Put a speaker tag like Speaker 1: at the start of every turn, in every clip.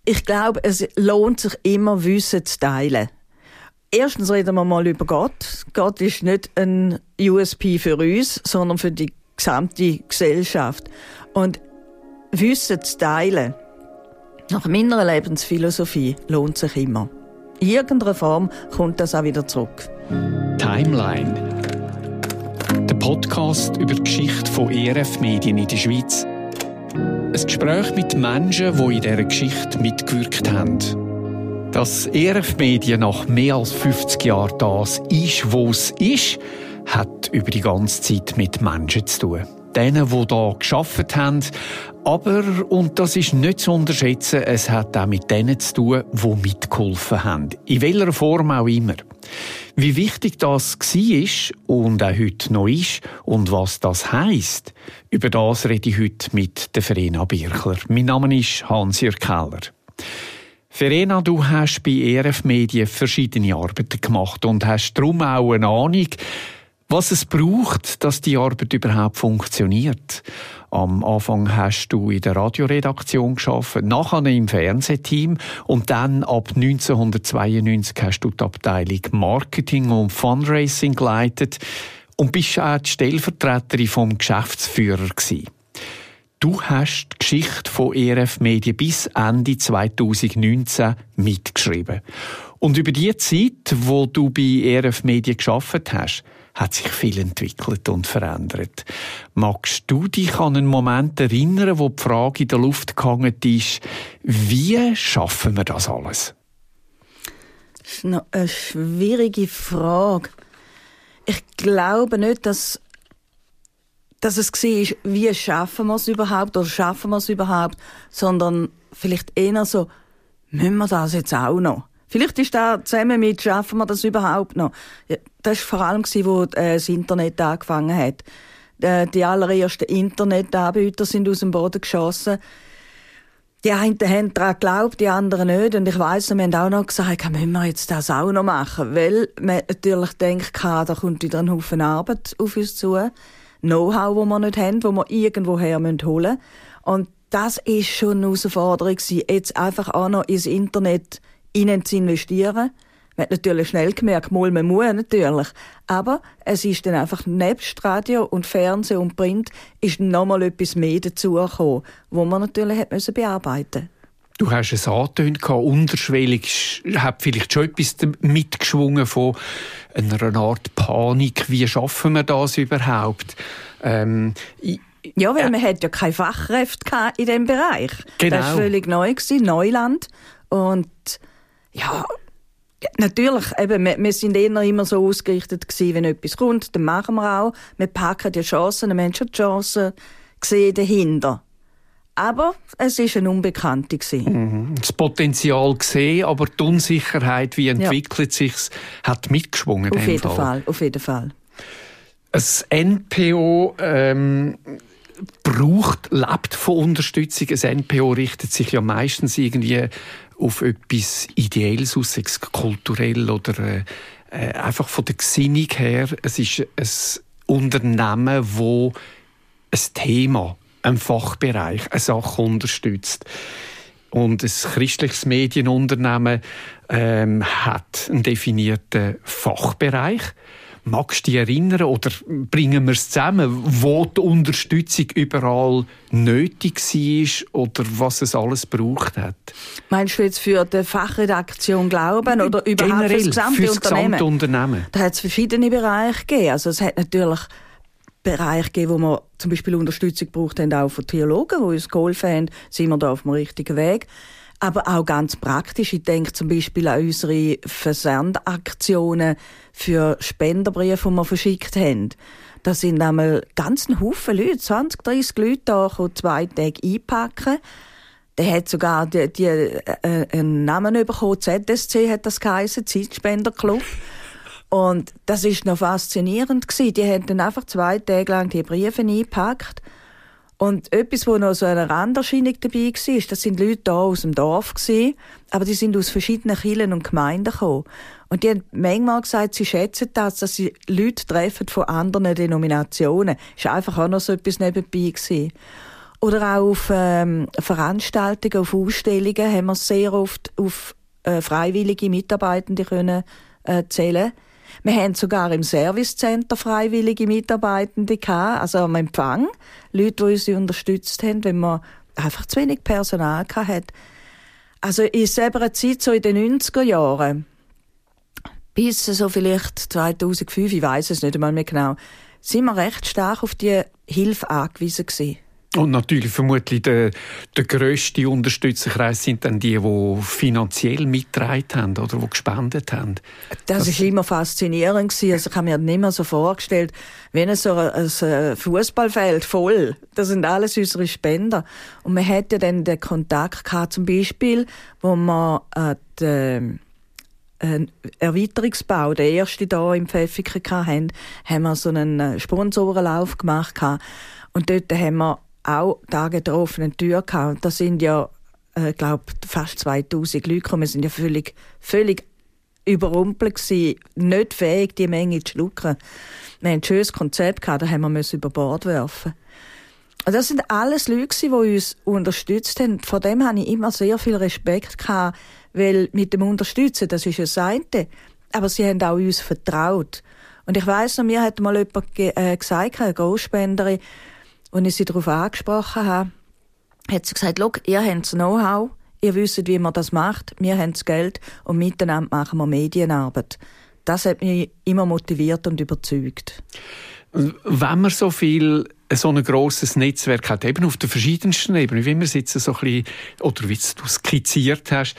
Speaker 1: Ich glaube, es lohnt sich immer, Wissen zu teilen. Erstens reden wir mal über Gott. Gott ist nicht ein USP für uns, sondern für die gesamte Gesellschaft. Und Wissen zu teilen, nach meiner Lebensphilosophie, lohnt sich immer. In irgendeiner Form kommt das auch wieder zurück.
Speaker 2: Timeline. Der Podcast über die Geschichte von ERF-Medien in der Schweiz. Ein Gespräch mit Menschen, die in dieser Geschichte mitgewirkt haben. Dass ERF-Medien nach mehr als 50 Jahren das ist, wo es ist, hat über die ganze Zeit mit Menschen zu tun. Denen, die hier gearbeitet haben. Aber, und das ist nicht zu unterschätzen, es hat auch mit denen zu tun, die mitgeholfen haben. In welcher Form auch immer. Wie wichtig das war und auch heute noch ist und was das heisst, über das rede ich heute mit der Verena Birchler. Mein Name ist Hans-Jürg Keller. Verena, du hast bei ERF Medien verschiedene Arbeiten gemacht und hast darum auch eine Ahnung, was es braucht, dass die Arbeit überhaupt funktioniert. Am Anfang hast du in der Radioredaktion gearbeitet, nachher im Fernsehteam und dann ab 1992 hast du die Abteilung Marketing und Fundraising geleitet und bist auch die Stellvertreterin vom Geschäftsführer gewesen. Du hast die Geschichte von ERF Medien bis Ende 2019 mitgeschrieben. Und über die Zeit, wo du bei ERF Medien gearbeitet hast, hat sich viel entwickelt und verändert. Magst du dich an einen Moment erinnern, wo die Frage in der Luft gehangen ist, wie schaffen wir das alles?
Speaker 1: Das ist noch eine schwierige Frage. Ich glaube nicht, dass es war, wie schaffen wir es überhaupt oder schaffen wir es überhaupt, sondern vielleicht eher so, müssen wir das jetzt auch noch? Vielleicht ist da zusammen mit, schaffen wir das überhaupt noch? Ja, das war vor allem, als das Internet angefangen hat. Die allerersten Internetanbieter sind aus dem Boden geschossen. Die einen haben daran geglaubt, die anderen nicht. Und ich weiss, wir haben auch noch gesagt, müssen wir jetzt das auch noch machen? Weil man natürlich denkt, da kommt wieder ein Haufen Arbeit auf uns zu. Know-how, das wir nicht haben, das wir irgendwoher holen müssen. Und das war schon eine Herausforderung, jetzt einfach auch noch ins Internet zu investieren. Man hat natürlich schnell gemerkt, man muss natürlich. Aber es ist dann einfach nebst Radio und Fernsehen und Print ist noch mal etwas mehr dazugekommen, wo man natürlich hat bearbeiten musste.
Speaker 2: Du hast es angetönt, unterschwellig hat vielleicht schon etwas mitgeschwungen von einer Art Panik. Wie schaffen wir das überhaupt?
Speaker 1: Ja, weil man hat ja keine Fachkräfte in diesem Bereich.
Speaker 2: Genau.
Speaker 1: Das war völlig neu, Neuland. Und ja, natürlich, eben, wir sind immer so ausgerichtet gewesen, wenn etwas kommt, dann machen wir auch. Wir packen die Chancen, wir haben schon die Chancen gesehen dahinter. Aber es war eine Unbekannte.
Speaker 2: Das Potenzial gesehen, aber die Unsicherheit, wie entwickelt sich's, hat mitgeschwungen.
Speaker 1: Auf jeden Fall.
Speaker 2: Ein NPO lebt von Unterstützung. Ein NPO richtet sich ja meistens irgendwie auf etwas Ideelles aus, kulturell oder einfach von der Gesinnung her. Es ist ein Unternehmen, das ein Thema, einen Fachbereich, eine Sache unterstützt. Und ein christliches Medienunternehmen hat einen definierten Fachbereich. Magst du dich erinnern oder bringen wir es zusammen, wo die Unterstützung überall nötig war oder was es alles gebraucht hat?
Speaker 1: Meinst du jetzt für die Fachredaktion Glauben oder überhaupt
Speaker 2: generell,
Speaker 1: für das gesamte Unternehmen? Da hat es verschiedene Bereiche gegeben. Also es hat natürlich Bereiche gegeben, wo wir zum Beispiel Unterstützung gebraucht haben, auch von Theologen, die uns geholfen haben, sind wir da auf dem richtigen Weg. Aber auch ganz praktisch. Ich denke zum Beispiel an unsere Versandaktionen für Spenderbriefe, die wir verschickt haben. Da sind einmal ganz ein Haufen Leute, 20, 30 Leute da, die 2 Tage einpacken. Der hat sogar einen Namen bekommen, ZSC hat das geheissen, Zeitspenderclub. Und das ist noch faszinierend gewesen. Die haben dann einfach 2 Tage lang die Briefe eingepackt. Und etwas, wo noch so eine Randerscheinung dabei war, das sind Leute hier aus dem Dorf gewesen, aber die sind aus verschiedenen Kirchen und Gemeinden gekommen. Und die haben manchmal gesagt, sie schätzen das, dass sie Leute treffen von anderen Denominationen. Das war einfach auch noch so etwas nebenbei gewesen. Oder auch auf Veranstaltungen, auf Ausstellungen haben wir sehr oft auf freiwillige Mitarbeitende können zählen. Wir haben sogar im Servicecenter freiwillige Mitarbeitende gehabt, also am Empfang. Leute, die uns unterstützt haben, wenn man einfach zu wenig Personal hatte. Also in selber Zeit, so in den 90er Jahren, bis so vielleicht 2005, ich weiss es nicht einmal mehr genau, sind wir recht stark auf die Hilfe angewiesen gewesen.
Speaker 2: Und natürlich vermutlich der grösste Unterstützerkreis sind dann die finanziell mitgetragen haben oder die gespendet haben.
Speaker 1: Das ist immer faszinierend gewesen. Also ich habe mir nicht mehr so vorgestellt, wenn so ein Fußballfeld voll, das sind alles unsere Spender. Und man hat ja dann den Kontakt gehabt, zum Beispiel, wo wir den Erweiterungsbau, der erste da im Pfäffiken hatten, haben wir so einen Sponsorenlauf gemacht. Und dort haben wir auch Tage der offenen Tür gehabt. Und da sind ja, glaube fast 2000 Leute gekommen. Wir sind ja völlig überrumpelt gewesen, nicht fähig, die Menge zu schlucken. Wir haben ein schönes Konzept gehabt, da haben wir über Bord werfen. Und das sind alles Leute, die uns unterstützt haben. Vor dem habe ich immer sehr viel Respekt gehabt, weil mit dem Unterstützen, das ist das eine, aber sie haben auch uns vertraut. Und ich weiss noch, mir hat mal jemand gesagt, eine Großspenderin, als ich sie darauf angesprochen habe, hat sie gesagt, schau, ihr habt das Know-how, ihr wisst, wie man das macht, wir haben das Geld und miteinander machen wir Medienarbeit. Das hat mich immer motiviert und überzeugt.
Speaker 2: Wenn man so ein grosses Netzwerk hat, eben auf den verschiedensten Ebenen, wie wir es jetzt so ein bisschen, oder wie du skizziert hast,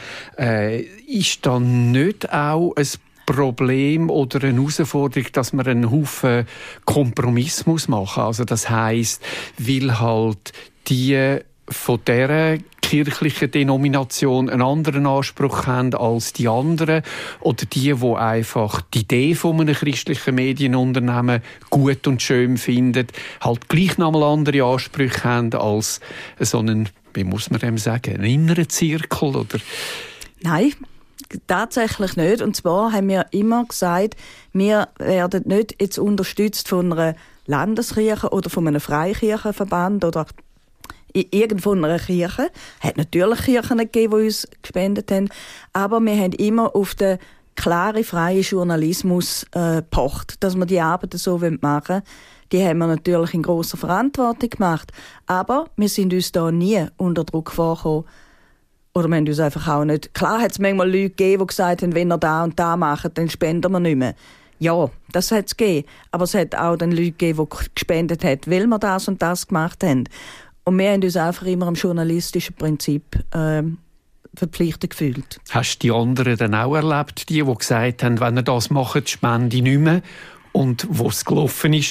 Speaker 2: ist dann nicht auch ein Problem oder eine Herausforderung, dass man einen Haufen Kompromiss machen muss? Also das heisst, weil halt die von dieser kirchlichen Denomination einen anderen Anspruch haben als die anderen oder die einfach die Idee von einem christlichen Medienunternehmen gut und schön finden, halt gleich noch mal andere Ansprüche haben als so einen, wie muss man dem sagen, einen inneren Zirkel, oder?
Speaker 1: Nein, tatsächlich nicht. Und zwar haben wir immer gesagt, wir werden nicht jetzt unterstützt von einer Landeskirche oder von einem Freikirchenverband oder irgendwo in einer Kirche. Es hat natürlich Kirchen gegeben, die uns gespendet haben, aber wir haben immer auf den klaren, freien Journalismus gepocht, dass wir die Arbeit so machen wollen. Die haben wir natürlich in grosser Verantwortung gemacht, aber wir sind uns da nie unter Druck vorgekommen. Oder wir haben uns einfach auch nicht... Klar hat es manchmal Leute gegeben, die gesagt haben, wenn ihr da und da macht, dann spenden wir nicht mehr. Ja, das hat es gegeben. Aber es hat auch dann Leute gegeben, die gespendet haben, weil wir das und das gemacht haben. Und wir haben uns einfach immer am journalistischen Prinzip verpflichtet gefühlt.
Speaker 2: Hast du die anderen dann auch erlebt, die gesagt haben, wenn ihr das macht, spende ich nicht mehr? Und wo es gelaufen ist,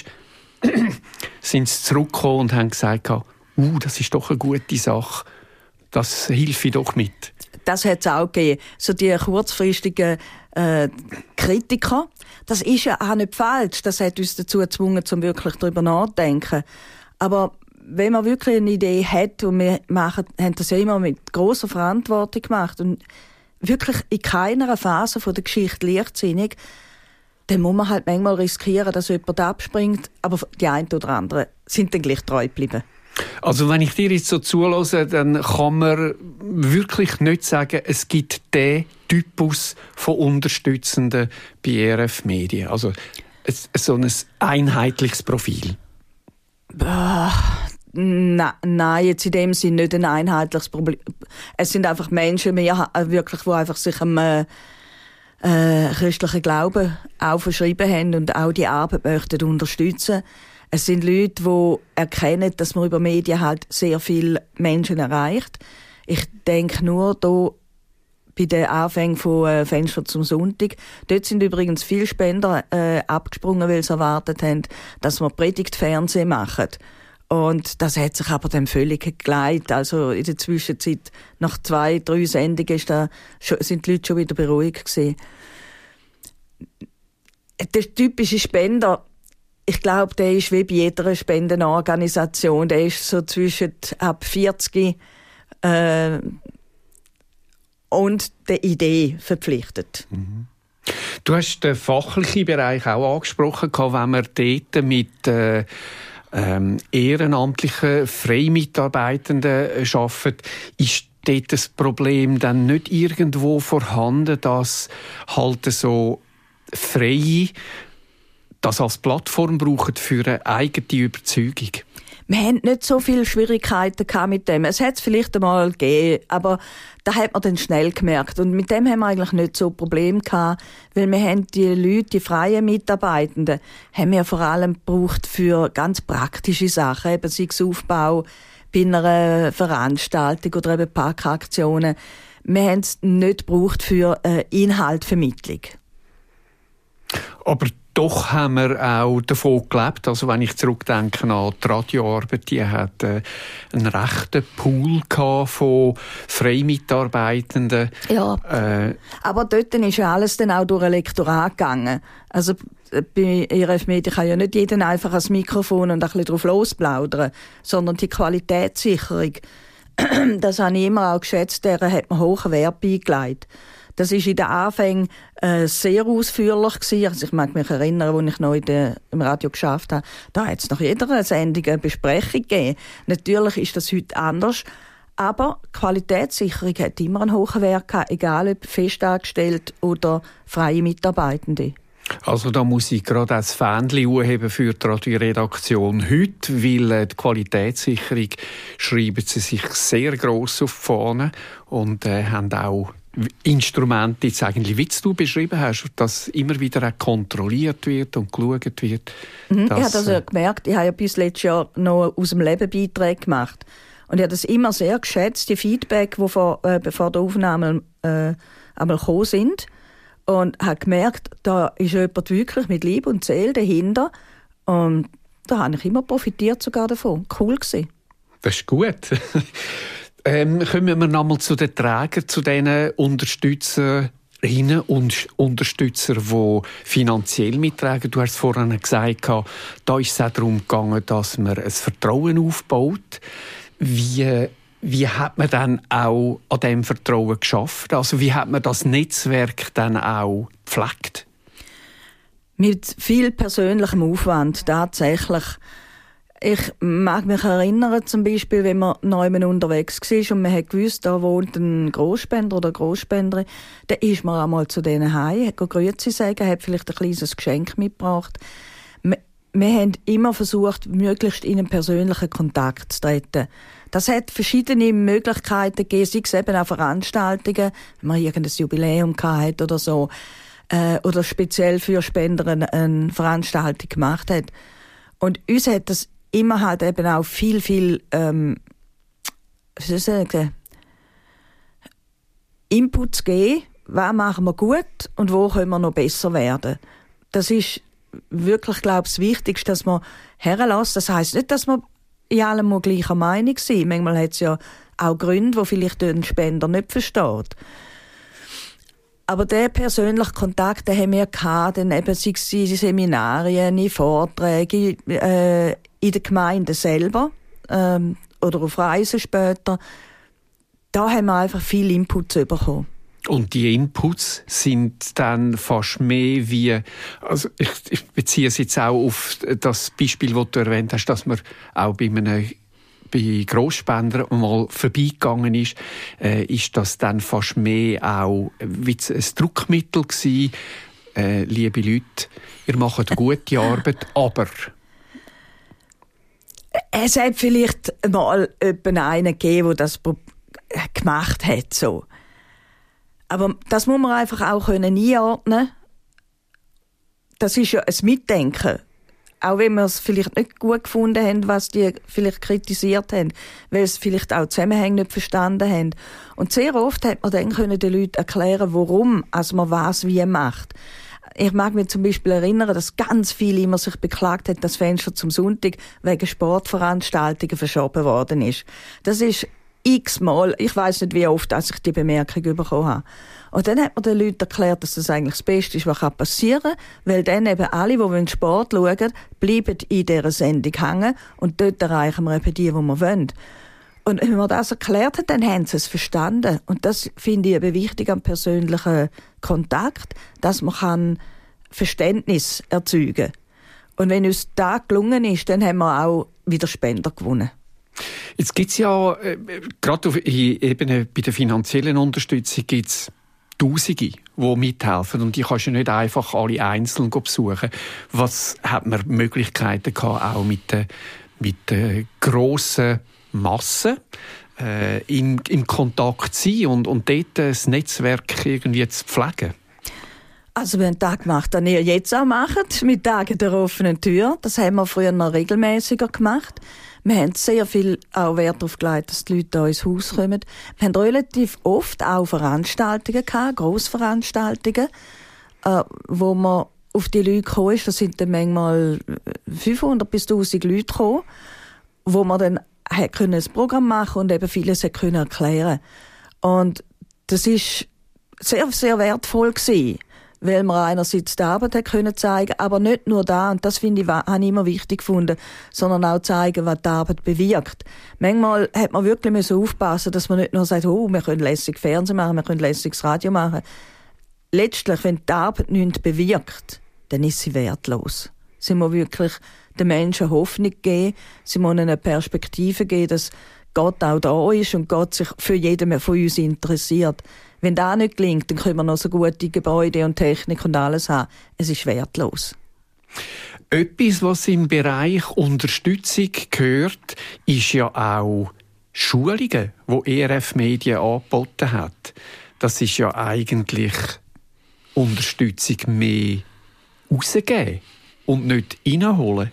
Speaker 2: sind sie zurückgekommen und haben gesagt, das ist doch eine gute Sache. Das hilft doch mit.
Speaker 1: Das hat es auch gegeben. So die kurzfristigen Kritiker. Das ist ja auch nicht falsch. Das hat uns dazu gezwungen, um wirklich darüber nachzudenken. Aber wenn man wirklich eine Idee hat, und wir haben das ja immer mit grosser Verantwortung gemacht und wirklich in keiner Phase der Geschichte leichtsinnig, dann muss man halt manchmal riskieren, dass jemand abspringt, aber die einen oder anderen sind dann gleich treu geblieben.
Speaker 2: Also wenn ich dir jetzt so zuhöre, dann kann man wirklich nicht sagen, es gibt den Typus von Unterstützenden bei RF Medien. Also so ein einheitliches Profil.
Speaker 1: Nein, jetzt in dem Sinne nicht ein einheitliches Problem. Es sind einfach Menschen, wirklich, die einfach sich am christlichen Glauben auch verschrieben haben und auch die Arbeit möchten unterstützen. Es sind Leute, die erkennen, dass man über Medien halt sehr viele Menschen erreicht. Ich denke nur da bei den Anfängen von Fenster zum Sonntag. Dort sind übrigens viele Spender abgesprungen, weil sie erwartet haben, dass wir Predigtfernsehen machen. Und das hat sich aber dann völlig geleitet. Also in der Zwischenzeit, nach 2-3 Sendungen, sind die Leute schon wieder beruhigt gewesen. Der typische Spender, ich glaube, der ist wie bei jeder Spendenorganisation, der ist so zwischen ab 40 und der Idee verpflichtet.
Speaker 2: Mhm. Du hast den fachlichen Bereich auch angesprochen, wenn man dort mit ehrenamtlichen Freimitarbeitenden arbeiten, ist dort das Problem dann nicht irgendwo vorhanden, dass halt so Freie das als Plattform brauchen für eine eigene Überzeugung?
Speaker 1: Wir hatten nicht so viele Schwierigkeiten mit dem. Es hat es vielleicht einmal gegeben, aber da hat man dann schnell gemerkt. Und mit dem haben wir eigentlich nicht so Probleme gehabt, weil wir haben die Leute, die freien Mitarbeitenden, haben wir vor allem gebraucht für ganz praktische Sachen, eben sei es Aufbau bei einer Veranstaltung oder eben Parkaktionen. Wir haben es nicht gebraucht für Inhaltvermittlung. Aber
Speaker 2: doch haben wir auch davon gelebt. Also wenn ich zurückdenke an die Radioarbeit, die hat einen rechten Pool von Freimitarbeitenden.
Speaker 1: Ja, aber dort ist ja alles dann auch durch ein Lektorat gegangen. Also bei RF Media kann ja nicht jeder einfach ans Mikrofon und ein bisschen drauf losplaudern, sondern die Qualitätssicherung, das habe ich immer auch geschätzt, deren hat man hohen Wert beigelegt. Das war in den Anfängen sehr ausführlich gewesen. Also ich mag mich erinnern, als ich noch im Radio geschafft habe, da hat es nach jeder Sendung eine Besprechung gegeben. Natürlich ist das heute anders, aber Qualitätssicherung hat immer einen hohen Wert gehabt, egal ob festangestellt oder freie Mitarbeitende.
Speaker 2: Also da muss ich gerade als Fähnchen anheben für die Radioredaktion heute, weil die Qualitätssicherung schreiben sie sich sehr gross auf die Fahne und haben auch Instrumente, jetzt eigentlich, wie du beschrieben hast, dass immer wieder auch kontrolliert wird und geschaut wird.
Speaker 1: Ich habe das ja gemerkt. Ich habe ja bis letztes Jahr noch aus dem Leben Beiträge gemacht. Und ich habe das immer sehr geschätzt, die Feedback, die bevor der Aufnahme einmal gekommen sind. Und habe gemerkt, da ist jemand wirklich mit Liebe und Seele dahinter. Und da habe ich immer profitiert sogar davon. Cool gewesen.
Speaker 2: Das ist gut. Kommen wir nochmal zu den Trägern, zu diesen Unterstützerinnen und Unterstützern, die finanziell mittragen. Du hast vorhin gesagt, da ist es auch darum gegangen, dass man ein Vertrauen aufbaut. Wie hat man dann auch an diesem Vertrauen geschafft? Also wie hat man das Netzwerk dann auch gepflegt?
Speaker 1: Mit viel persönlichem Aufwand, tatsächlich. Ich mag mich erinnern, zum Beispiel, wenn man neu unterwegs war und man hat gewusst, da wohnt ein Grossspender oder eine Grossspenderin, dann ist man einmal zu denen heim, hat Grüezi sagen, hat vielleicht ein kleines Geschenk mitgebracht. Wir haben immer versucht, möglichst in einen persönlichen Kontakt zu treten. Das hat verschiedene Möglichkeiten gegeben, sei es eben auch Veranstaltungen, wenn man irgendein Jubiläum hatte oder so, oder speziell für Spender eine Veranstaltung gemacht hat. Und uns hat das immer halt eben auch viel, wie soll ich sagen, Inputs geben, was machen wir gut und wo können wir noch besser werden. Das ist wirklich, glaube ich, das Wichtigste, dass man herlässt. Das heisst nicht, dass wir in allem gleicher Meinung sind. Manchmal hat es ja auch Gründe, die vielleicht ein Spender nicht versteht. Aber der persönliche Kontakt, den haben wir gehabt, dann eben sei es in Seminarien, in Vorträgen, in der Gemeinde selber, oder auf Reisen später. Da haben wir einfach viel Inputs bekommen.
Speaker 2: Und die Inputs sind dann fast mehr wie, also ich beziehe es jetzt auch auf das Beispiel, das du erwähnt hast, dass man auch bei Grossspendern mal vorbeigegangen ist das dann fast mehr auch wie ein Druckmittel gewesen. Liebe Leute, ihr macht gute Arbeit, aber...
Speaker 1: Es hat vielleicht mal einen gegeben, der das gemacht hat, so. Aber das muss man einfach auch einordnen können. Das ist ja ein Mitdenken. Auch wenn wir es vielleicht nicht gut gefunden haben, was die vielleicht kritisiert haben, weil sie vielleicht auch Zusammenhänge nicht verstanden haben. Und sehr oft hat man dann den Leuten erklären, warum man was wie macht. Ich mag mich zum Beispiel erinnern, dass ganz viele immer sich beklagt haben, dass das Fenster zum Sonntag wegen Sportveranstaltungen verschoben worden ist. Das ist x-mal, ich weiss nicht, wie oft ich die Bemerkung bekommen habe. Und dann hat man den Leuten erklärt, dass das eigentlich das Beste ist, was passieren kann, weil dann eben alle, die Sport schauen, bleiben in dieser Sendung hängen und dort erreichen wir eben die wir wollen. Und wenn man das erklärt hat, dann haben sie es verstanden. Und das finde ich eben wichtig am persönlichen Kontakt, dass man Verständnis erzeugen kann. Und wenn uns das gelungen ist, dann haben wir auch wieder Spender gewonnen.
Speaker 2: Jetzt gibt es ja, gerade auf Ebene bei der finanziellen Unterstützung gibt es Tausende, die mithelfen. Und die kannst du nicht einfach alle einzeln besuchen. Was hat man Möglichkeiten gehabt, auch mit der grossen Masse in Kontakt zu sein und dort das Netzwerk irgendwie zu pflegen?
Speaker 1: Also wir haben das gemacht, was ihr jetzt auch macht, mit Tagen der offenen Tür. Das haben wir früher noch regelmäßiger gemacht. Wir haben sehr viel auch Wert darauf gelegt, dass die Leute hier ins Haus kommen. Wir haben relativ oft auch Veranstaltungen gehabt, Grossveranstaltungen, wo man auf die Leute gekommen ist. Da sind dann manchmal 500 bis 1000 Leute gekommen, wo man dann ein Programm machen und eben vieles erklären. Und das ist sehr, sehr wertvoll gewesen, weil man einerseits die Arbeit zeigen konnte, aber nicht nur da, und das finde ich, habe ich immer wichtig gefunden, sondern auch zeigen, was die Arbeit bewirkt. Manchmal hat man wirklich aufpassen, dass man nicht nur sagt, oh, wir können lässig Fernsehen machen, wir können lässiges Radio machen. Letztlich, wenn die Arbeit nichts bewirkt, dann ist sie wertlos. Sie muss wirklich den Menschen Hoffnung geben, sie muss ihnen eine Perspektive geben, dass Gott auch da ist und Gott sich für jeden von uns interessiert. Wenn das nicht gelingt, dann können wir noch so gute Gebäude und Technik und alles haben. Es ist wertlos.
Speaker 2: Etwas, was im Bereich Unterstützung gehört, ist ja auch Schulungen, die ERF Medien angeboten hat. Das ist ja eigentlich Unterstützung mehr rausgeben und nicht reinholen.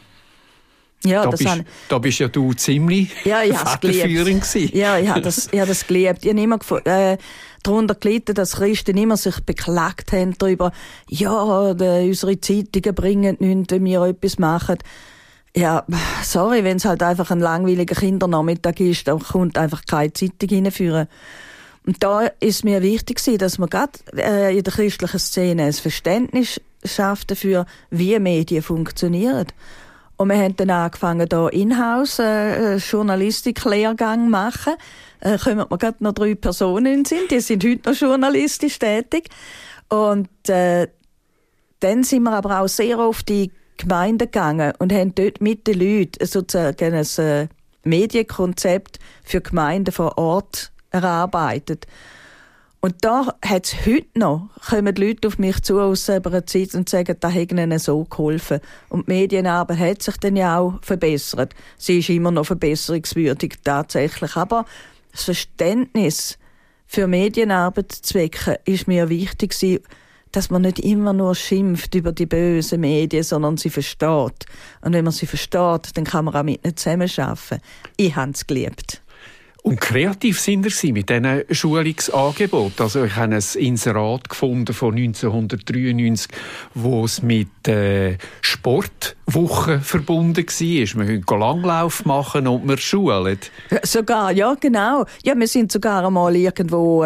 Speaker 1: Ja,
Speaker 2: da bist ja du ziemlich federführend gewesen.
Speaker 1: Ja, ich habe das geliebt. Ich habe immer darunter gelitten, dass Christen immer sich beklagt haben darüber, ja, unsere Zeitungen bringen nichts, wenn wir etwas machen. Ja, sorry, wenn es halt einfach ein langweiliger Kindernachmittag ist, dann kommt einfach keine Zeitung hineinführen. Und da ist mir wichtig gewesen, dass man gerade in der christlichen Szene ein Verständnis schafft dafür, wie Medien funktionieren. Und wir haben dann angefangen, hier in-house Journalistik-Lehrgang zu machen. Kommen wir gerade noch 3 Personen in den Sinn, die sind heute noch journalistisch tätig. Und dann sind wir aber auch sehr oft in die Gemeinden gegangen und haben dort mit den Leuten sozusagen ein Medienkonzept für Gemeinden vor Ort erarbeitet. Und da hat es heute noch, kommen die Leute auf mich zu aus einer Zeit und sagen, da hat ihnen so geholfen. Und die Medienarbeit hat sich dann ja auch verbessert. Sie ist immer noch verbesserungswürdig, tatsächlich. Aber das Verständnis für Medienarbeitszwecke ist mir wichtig gewesen, dass man nicht immer nur schimpft über die bösen Medien, sondern sie versteht. Und wenn man sie versteht, dann kann man auch mit ihnen zusammenarbeiten. Ich habe es geliebt.
Speaker 2: Und kreativ sind Sie mit diesen Schulungsangeboten. Also ich habe ein Inserat gefunden von 1993, wo es mit Sportwochen verbunden war. Man konnte Langlauf machen und man schult.
Speaker 1: Sogar, ja, genau. Ja, wir sind sogar einmal irgendwo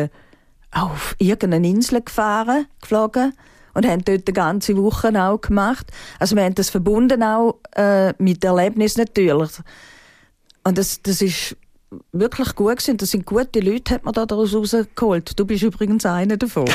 Speaker 1: auf irgendeine Insel geflogen und haben dort die ganze Woche auch gemacht. Also wir haben das verbunden auch mit Erlebnis natürlich. Und das ist wirklich gut gewesen. Das sind gute Leute, hat man da daraus rausgeholt. Du bist übrigens einer davon.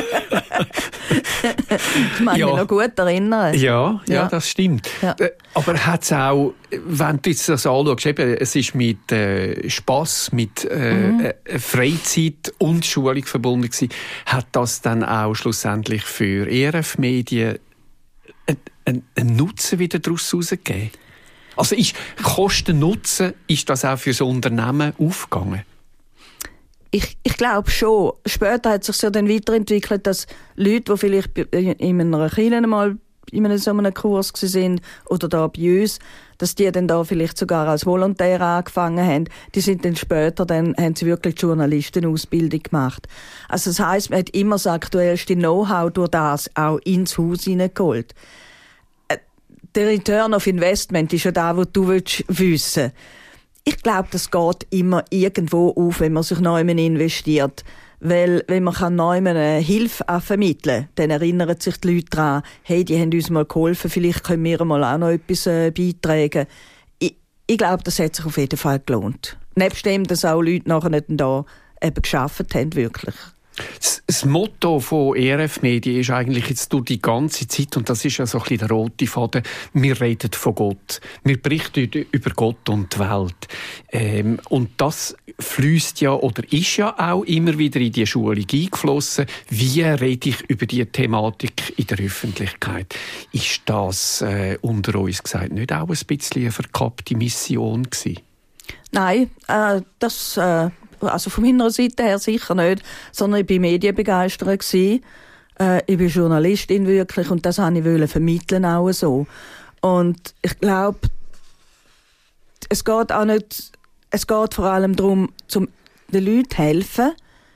Speaker 1: Ich kann mich noch gut erinnern.
Speaker 2: Ja, das stimmt. Ja. Aber hat es auch, wenn du jetzt das anschaust, eben, es ist mit Spass, mit Freizeit und Schulung verbunden gewesen, hat das dann auch schlussendlich für ERF Medien einen Nutzen wieder daraus herausgegeben? Also ist Kosten-Nutzen, ist das auch für das Unternehmen aufgegangen?
Speaker 1: Ich glaube schon. Später hat es sich ja dann weiterentwickelt, dass Leute, die vielleicht in einer Kirche mal in so einem Kurs waren oder da bei uns, dass die dann da vielleicht sogar als Volontär angefangen haben, die sind dann später, dann haben sie wirklich Journalistenausbildung gemacht. Also das heisst, man hat immer das aktuellste Know-how durch das auch ins Haus hineingeholt. Der Return of Investment ist ja da, was du wissen willst. Ich glaube, das geht immer irgendwo auf, wenn man sich neu investiert. Weil, wenn man neu eine Hilfe vermitteln kann, dann erinnern sich die Leute daran, hey, die haben uns mal geholfen, vielleicht können wir mal auch noch etwas beitragen. Ich glaube, das hat sich auf jeden Fall gelohnt. Nebst dem, dass auch Leute nachher nicht da eben gearbeitet haben, wirklich.
Speaker 2: Das Das Motto von ERF Medien ist eigentlich jetzt durch die ganze Zeit, und das ist ja so ein bisschen der rote Faden, wir reden von Gott. Wir berichten über Gott und die Welt. Und das fließt ja oder ist ja auch immer wieder in die Schulung eingeflossen. Wie rede ich über diese Thematik in der Öffentlichkeit? Ist das unter uns gesagt nicht auch ein bisschen eine verkappte Mission gewesen?
Speaker 1: Nein, also von meiner Seite her sicher nicht, sondern ich war medienbegeistert gewesen. Ich bin Journalistin wirklich und das wollte ich vermitteln auch so. Und ich glaube, es geht vor allem darum, den Leuten helfen.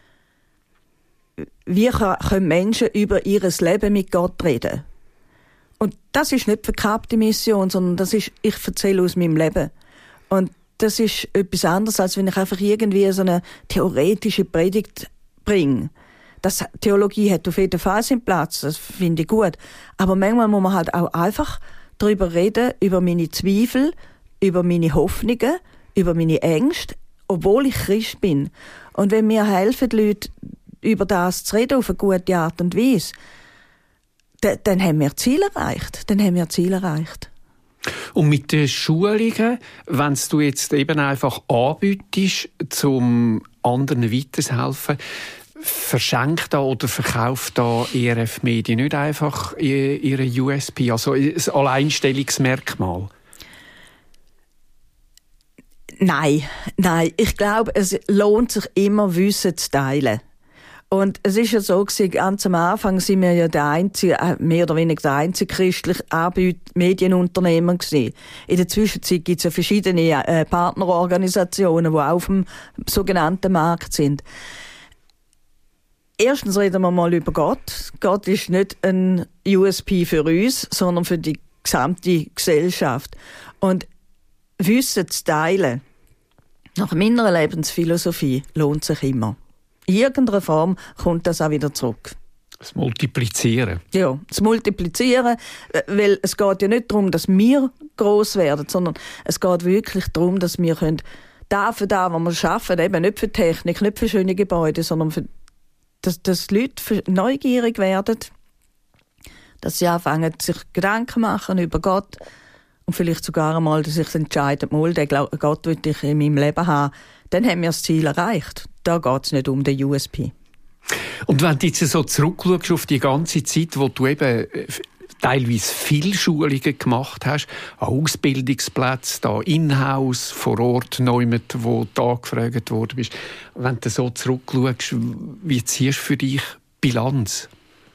Speaker 1: Wie können Menschen über ihr Leben mit Gott reden? Und das ist nicht verkappte Mission, sondern das ist, ich erzähle aus meinem Leben. Und das ist etwas anderes, als wenn ich einfach irgendwie so eine theoretische Predigt bringe. Theologie hat auf jeden Fall seinen Platz, das finde ich gut. Aber manchmal muss man halt auch einfach darüber reden, über meine Zweifel, über meine Hoffnungen, über meine Ängste, obwohl ich Christ bin. Und wenn mir helfen, die Leute über das zu reden auf eine gute Art und Weise, dann haben wir Ziel erreicht.
Speaker 2: Und mit den Schulungen, wenn du jetzt eben einfach anbietest, zum anderen weiterzuhelfen, verschenkt da oder verkauft da ERF Medien nicht einfach ihre USP, also ein Alleinstellungsmerkmal?
Speaker 1: Nein. Ich glaube, es lohnt sich immer, Wissen zu teilen. Und es ist ja so gewesen, ganz am Anfang sind wir ja mehr oder weniger der einzige christliche Medienunternehmer gewesen. In der Zwischenzeit gibt es ja verschiedene Partnerorganisationen, die auch auf dem sogenannten Markt sind. Erstens reden wir mal über Gott. Gott ist nicht ein USP für uns, sondern für die gesamte Gesellschaft. Und Wissen zu teilen, nach meiner Lebensphilosophie, lohnt sich immer. In irgendeiner Form kommt das auch wieder zurück.
Speaker 2: Das Multiplizieren.
Speaker 1: Ja, das Multiplizieren, weil es geht ja nicht darum, dass wir gross werden, sondern es geht wirklich darum, dass wir was wir schaffen, eben nicht für Technik, nicht für schöne Gebäude, sondern dass Leute neugierig werden, dass sie anfangen, sich Gedanken machen über Gott und vielleicht sogar einmal sich entscheiden, den Gott will ich in meinem Leben haben, dann haben wir das Ziel erreicht. Da geht es nicht um den USP.
Speaker 2: Und wenn du jetzt so zurückschaust auf die ganze Zeit, wo du eben teilweise viele Schulungen gemacht hast, Ausbildungsplätze, da in-house, vor Ort, niemand, wo du angefragt worden bist, wenn du so zurückschaust, wie ziehst du für dich Bilanz?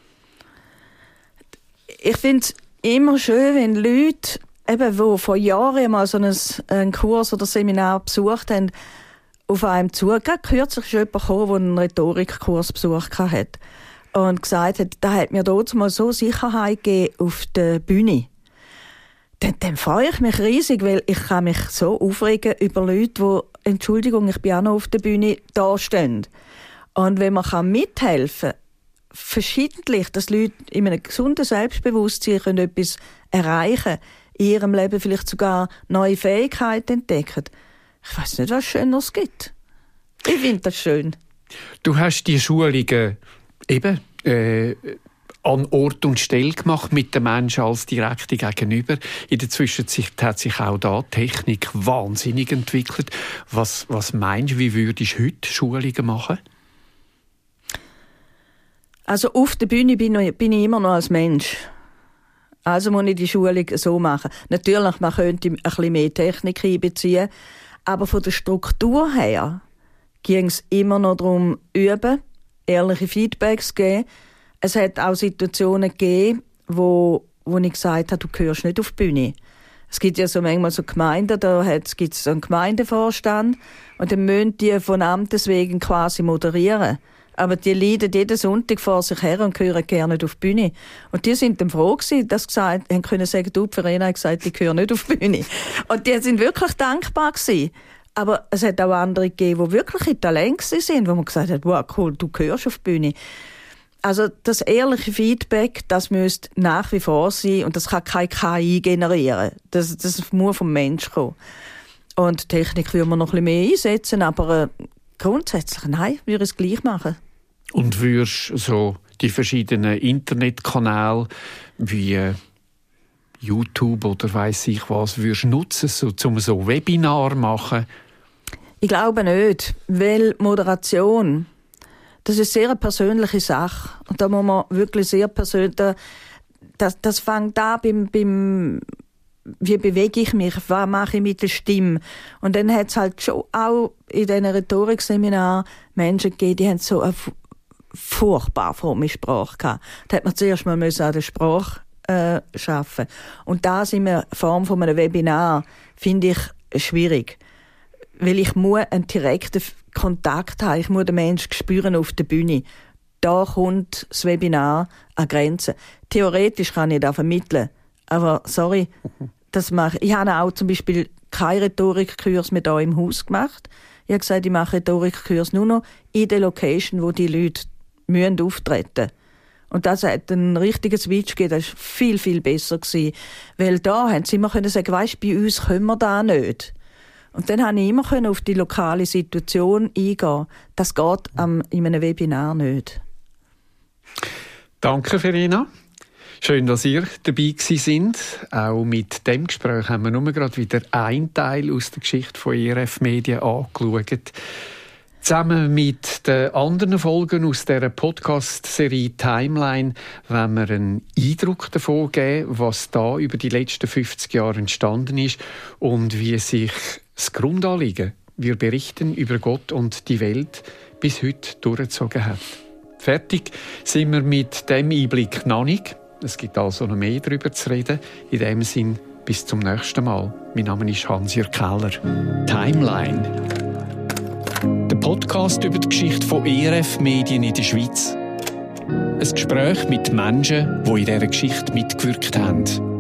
Speaker 2: Ich
Speaker 1: finde es immer schön, wenn Leute, eben, die vor Jahren mal so einen Kurs oder Seminar besucht haben, auf einem zugehen. Kürzlich ist jemand gekommen, der einen Rhetorikkurs besucht hat und gesagt hat, da hat mir dort mal so Sicherheit gegeben auf der Bühne. Dann freue ich mich riesig, weil ich kann mich so aufregen über Leute, die, Entschuldigung, ich bin auch noch auf der Bühne, da stehen. Und wenn man mithelfen kann, verschiedentlich, dass Leute in einem gesunden Selbstbewusstsein können etwas erreichen, in ihrem Leben vielleicht sogar neue Fähigkeiten entdecken. Ich weiss nicht, was Schöneres gibt. Ich finde das schön.
Speaker 2: Du hast die Schulungen eben an Ort und Stelle gemacht, mit den Menschen als direkte Gegenüber. In der Zwischenzeit hat sich auch da die Technik wahnsinnig entwickelt. Was meinst du, wie würdest du heute Schulungen machen?
Speaker 1: Also auf der Bühne bin ich immer noch als Mensch. Also muss ich die Schulung so machen. Natürlich, man könnte ein bisschen mehr Technik einbeziehen, aber von der Struktur her ging es immer noch darum, üben, ehrliche Feedbacks geben. Es hat auch Situationen gegeben, wo ich gesagt habe, du gehörst nicht auf die Bühne. Es gibt ja so manchmal so Gemeinden, gibt es so einen Gemeindevorstand und dann müssen die von Amtes wegen quasi moderieren. Aber die leiden jeden Sonntag vor sich her und gehören gerne nicht auf die Bühne. Und die sind dann froh gewesen, dass sie haben können sagen, du, Verena hat gesagt, ich gehöre nicht auf die Bühne. Und die sind wirklich dankbar gewesen. Aber es hat auch andere gegeben, die wirklich in Talent sind, wo man gesagt hat, wow, cool, du gehörst auf die Bühne. Also das ehrliche Feedback, das müsste nach wie vor sein und das kann keine KI generieren. Das muss vom Mensch kommen. Und Technik würde man noch ein bisschen mehr einsetzen, aber grundsätzlich, nein, würde ich es gleich machen.
Speaker 2: Und würdest so die verschiedenen Internetkanäle wie YouTube oder weiss ich was, würdest nutzen, um so Webinar machen?
Speaker 1: Ich glaube nicht, weil Moderation, das ist sehr eine persönliche Sache. Und da muss man wirklich sehr persönlich, das fängt an beim wie bewege ich mich, was mache ich mit der Stimme. Und dann hat es halt schon auch in diesen Rhetorikseminaren Menschen gegeben, die haben so eine furchtbar fromme Sprache gehabt. Da hat man zuerst mal an der Sprache arbeiten. Und das in Form von einem Webinar finde ich schwierig. Weil ich muss einen direkten Kontakt haben. Ich muss den Menschen spüren auf der Bühne. Da kommt das Webinar an Grenzen. Theoretisch kann ich das vermitteln. Aber sorry, das mache ich. Ich habe auch zum Beispiel keinen Rhetorikkurs mehr hier im Haus gemacht. Ich habe gesagt, ich mache Rhetorikkurs nur noch in der Location, wo die Leute auftreten müssen. Und das hat einen richtigen Switch gegeben. Das war viel, viel besser gewesen. Weil da haben sie immer sagen, weisst, bei uns können wir das nicht. Und dann konnte ich immer auf die lokale Situation eingehen. Das geht in einem Webinar nicht.
Speaker 2: Danke, Verena. Schön, dass ihr dabei sind. Auch mit dem Gespräch haben wir nur gerade wieder einen Teil aus der Geschichte von ERF Media angeschaut. Zusammen mit den anderen Folgen aus dieser Podcast-Serie Timeline wollen wir einen Eindruck davon geben, was da über die letzten 50 Jahre entstanden ist und wie sich das Grundanliegen, wir berichten über Gott und die Welt, bis heute durchgezogen hat. Fertig sind wir mit dem Einblick noch nicht. Es gibt also noch mehr darüber zu reden. In dem Sinn, bis zum nächsten Mal. Mein Name ist Hans-Jürg Keller. Timeline. Der Podcast über die Geschichte von ERF Medien in der Schweiz. Ein Gespräch mit Menschen, die in dieser Geschichte mitgewirkt haben.